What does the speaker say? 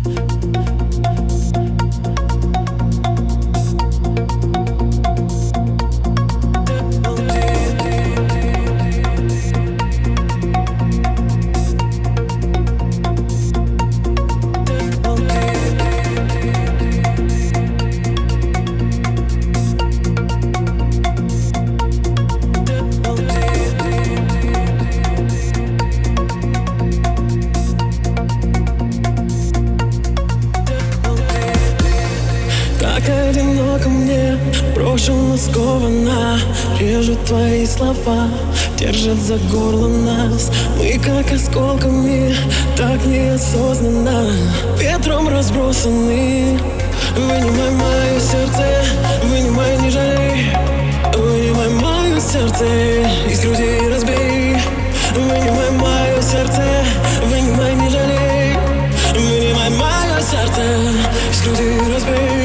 Так одиноко мне, брошена, скована. Режут твои слова, держат за горло нас. Мы как осколками, так неосознанно, ветром разбросаны. Вынимай мое сердце, вынимай, не жалей. Вынимай мое сердце, из груди разбей. Вынимай мое сердце, вынимай, не жалей. Вынимай мое сердце, из груди разбей.